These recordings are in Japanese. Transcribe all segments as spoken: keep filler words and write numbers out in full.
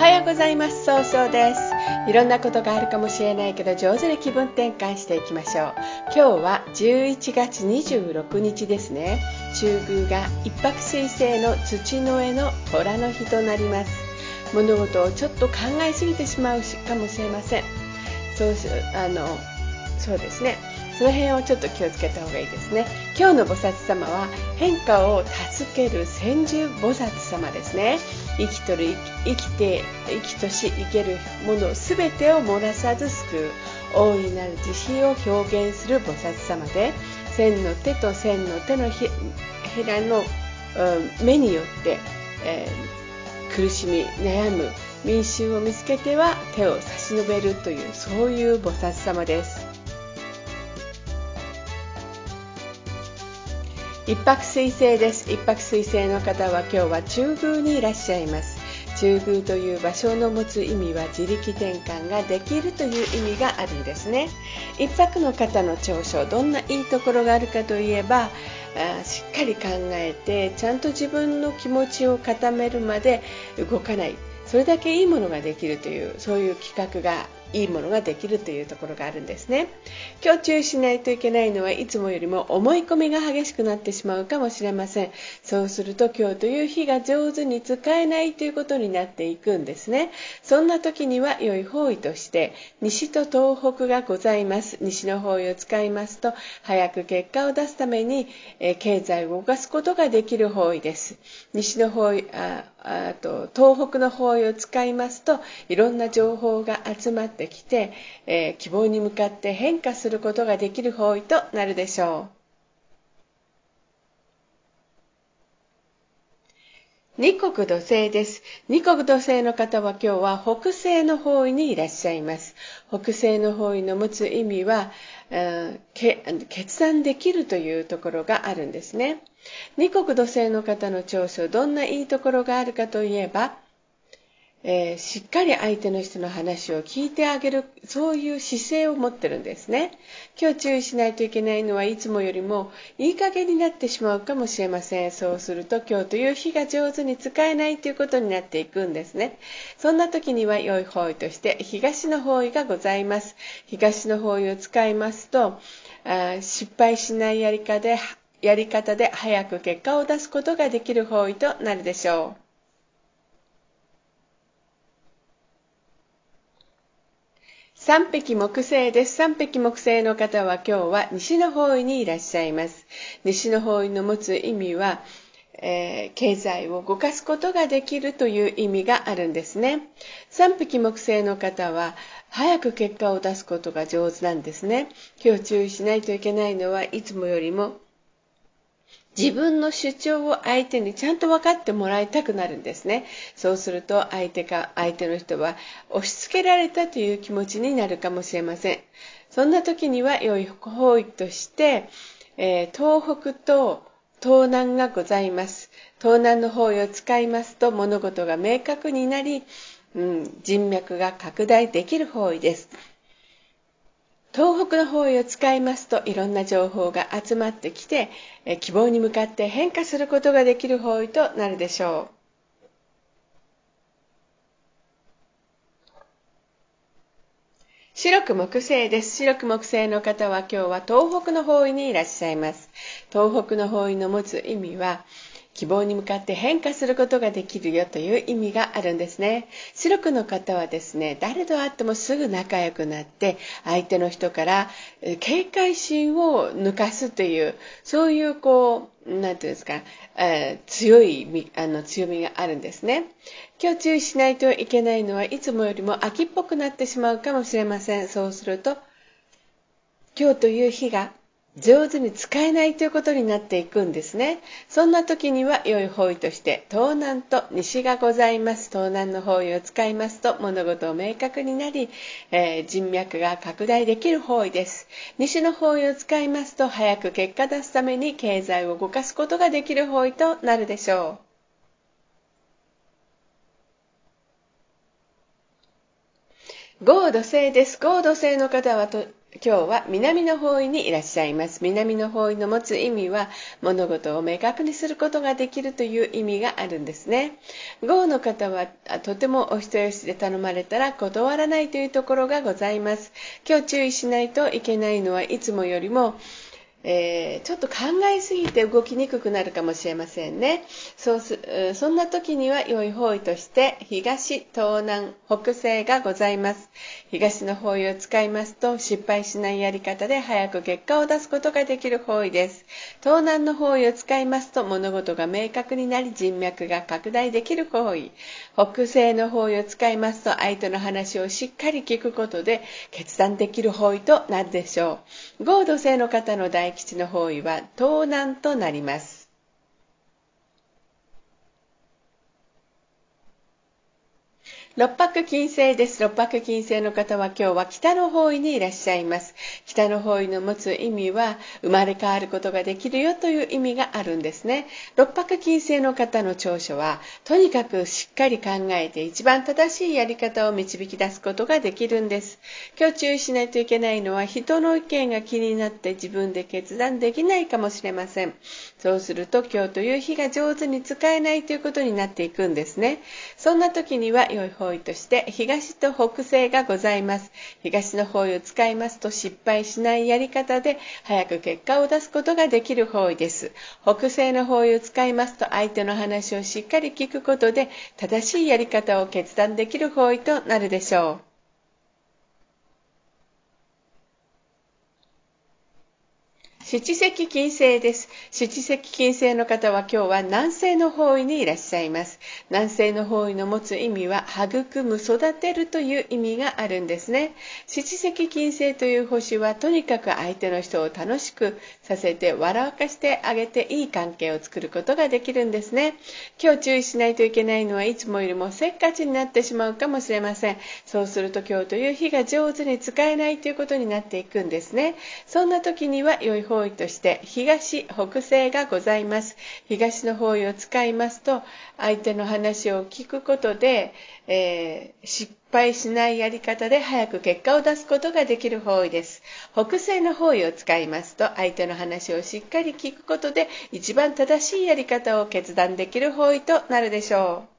はようございます。そうそうです。いろんなことがあるかもしれないけど、上手に気分転換していきましょう。今日はじゅういちがつにじゅうろくにちですね。中宮が一泊水星の土の上の虎の日となります。物事をちょっと考えすぎてしまうかもしれません。そうすあのそうですね。その辺をちょっと気をつけた方がいいですね。今日の菩薩様は変化を助ける千住菩薩様ですね。生きとる生きて生きとし生けるものすべてを漏らさず救う大いなる慈悲を表現する菩薩様で、千の手と千の手のひらの、うん、目によって、えー、苦しみ悩む民衆を見つけては手を差し伸べるという、そういう菩薩様です。一泊水星です。一泊水星の方は今日は中宮にいらっしゃいます。中宮という場所の持つ意味は自力転換ができるという意味があるんですね。一泊の方の長所、どんないいところがあるかといえば、あしっかり考えてちゃんと自分の気持ちを固めるまで動かない、それだけいいものができるという、そういう企画がいいものができるというところがあるんですね。今日注意しないといけないのは、いつもよりも思い込みが激しくなってしまうかもしれません。そうすると今日という日が上手に使えないということになっていくんですね。そんな時には良い方位として西と東北がございます。西の方位を使いますと早く結果を出すために、えー、経済を動かすことができる方位です。西の方位、ああと東北の方位を使いますといろんな情報が集まってきて、えー、希望に向かって変化することができる方位となるでしょう。二国土星です。二国土星の方は今日は北西の方位にいらっしゃいます。北西の方位の持つ意味は、決断できるというところがあるんですね。二国土星の方の長所、どんないいところがあるかといえば、えー、しっかり相手の人の話を聞いてあげる、そういう姿勢を持ってるんですね。今日注意しないといけないのは、いつもよりもいい加減になってしまうかもしれません。そうすると今日という日が上手に使えないということになっていくんですね。そんな時には良い方位として東の方位がございます。東の方位を使いますと、あ失敗しないやり方でやり方で早く結果を出すことができる方位となるでしょう。三匹木星です。三匹木星の方は今日は西の方位にいらっしゃいます。西の方位の持つ意味は、えー、経済を動かすことができるという意味があるんですね。三匹木星の方は早く結果を出すことが上手なんですね。今日注意しないといけないのは、いつもよりも自分の主張を相手にちゃんと分かってもらいたくなるんですね。そうすると相手か相手の人は押し付けられたという気持ちになるかもしれません。そんな時には良い方位として、えー、東北と東南がございます。東南の方位を使いますと物事が明確になり、うん、人脈が拡大できる方位です。東北の方位を使いますといろんな情報が集まってきて、え希望に向かって変化することができる方位となるでしょう。白く木星です。白く木星の方は今日は東北の方位にいらっしゃいます。東北の方位の持つ意味は、希望に向かって変化することができるよという意味があるんですね。白くの方はですね、誰と会ってもすぐ仲良くなって相手の人から警戒心を抜かすという、そういうこうなんていうんですか、えー、強いあの強みがあるんですね。今日注意しないといけないのは、いつもよりも秋っぽくなってしまうかもしれません。そうすると今日という日が上手に使えないということになっていくんですね。そんな時には良い方位として東南と西がございます。東南の方位を使いますと物事を明確になり、えー、人脈が拡大できる方位です。西の方位を使いますと早く結果出すために経済を動かすことができる方位となるでしょう。合土星です。合土星の方はと今日は南の方位にいらっしゃいます。南の方位の持つ意味は、物事を明確にすることができるという意味があるんですね。豪の方はとてもお人よしで頼まれたら断らないというところがございます。今日注意しないといけないのはいつもよりもえー、ちょっと考えすぎて動きにくくなるかもしれませんね。そうす、そんな時には良い方位として東、東南、北西がございます。東の方位を使いますと失敗しないやり方で早く結果を出すことができる方位です。東南の方位を使いますと物事が明確になり人脈が拡大できる方位。北西の方位を使いますと相手の話をしっかり聞くことで決断できる方位となるでしょう。豪土星の方の大吉の方位は東南となります。六白金星です。六白金星の方は今日は北の方位にいらっしゃいます。北の方位の持つ意味は生まれ変わることができるよという意味があるんですね。六白金星の方の長所はとにかくしっかり考えて一番正しいやり方を導き出すことができるんです。今日注意しないといけないのは人の意見が気になって自分で決断できないかもしれません。そうすると今日という日が上手に使えないということになっていくんですね。そんな時には良い方位として東と北西がございます。東の方位を使いますと失敗しないやり方で早く結果を出すことができる方位です。北西の方位を使いますと相手の話をしっかり聞くことで正しいやり方を決断できる方位となるでしょう。七石金星です。七石金星の方は今日は南西の方位にいらっしゃいます。南西の方位の持つ意味は育む、育てるという意味があるんですね。七石金星という星はとにかく相手の人を楽しくさせて笑かしてあげていい関係を作ることができるんですね。今日注意しないといけないのはいつもよりもせっかちになってしまうかもしれません。そうすると今日という日が上手に使えないということになっていくんですね。そんな時には良い方位として東、北西がございます。東の方位を使いますと相手の話を聞くことで、えー、失敗しないやり方で早く結果を出すことができる方位です。北西の方位を使いますと相手の話をしっかり聞くことで一番正しいやり方を決断できる方位となるでしょう。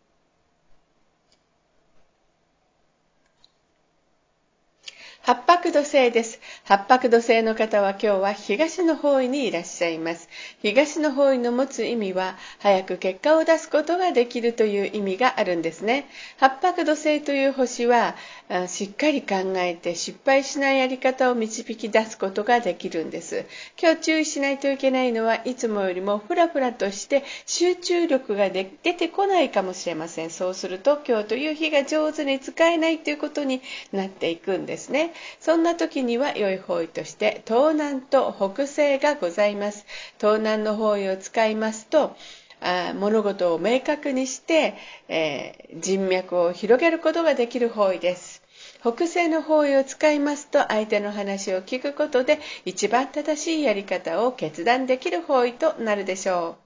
八白土星です。八白土星の方は今日は東の方位にいらっしゃいます。東の方位の持つ意味は早く結果を出すことができるという意味があるんですね。八白土星という星はしっかり考えて失敗しないやり方を導き出すことができるんです。今日注意しないといけないのはいつもよりもフラフラとして集中力がで出てこないかもしれません。そうすると今日という日が上手に使えないということになっていくんですね。そんな時には良い方位として東南と北西がございます。東南の方位を使いますとあ物事を明確にして、えー、人脈を広げることができる方位です。北西の方位を使いますと相手の話を聞くことで一番正しいやり方を決断できる方位となるでしょう。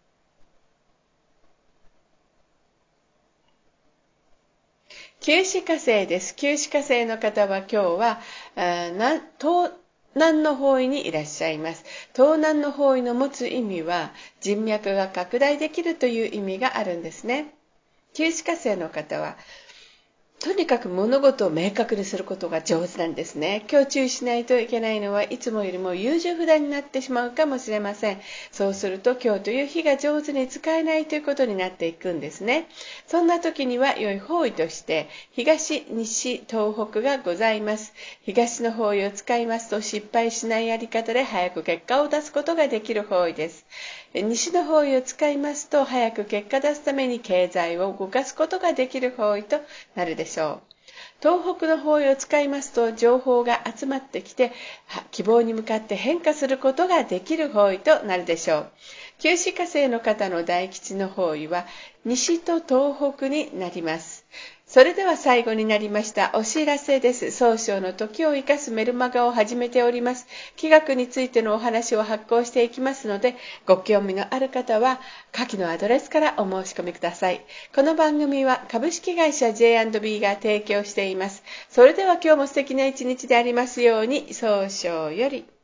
九死火星です。九死火星の方は今日は東南の方位にいらっしゃいます。東南の方位の持つ意味は人脈が拡大できるという意味があるんですね。九死火星の方はとにかく物事を明確にすることが上手なんですね。今日注意しないといけないのはいつもよりも優柔不断になってしまうかもしれません。そうすると今日という日が上手に使えないということになっていくんですね。そんな時には良い方位として東、西、東北がございます。東の方位を使いますと失敗しないやり方で早く結果を出すことができる方位です。西の方位を使いますと早く結果出すために経済を動かすことができる方位となるでしょう。東北の方位を使いますと情報が集まってきて希望に向かって変化することができる方位となるでしょう。九死火星の方の大吉の方位は西と東北になります。 それでは最後になりましたお知らせです。早々の時を生かすメルマガを始めております。気学についてのお話を発行していきますので、ご興味のある方は下記のアドレスからお申し込みください。この番組は株式会社 ジェイアンドビー が提供しています。それでは今日も素敵な一日でありますように。早々より。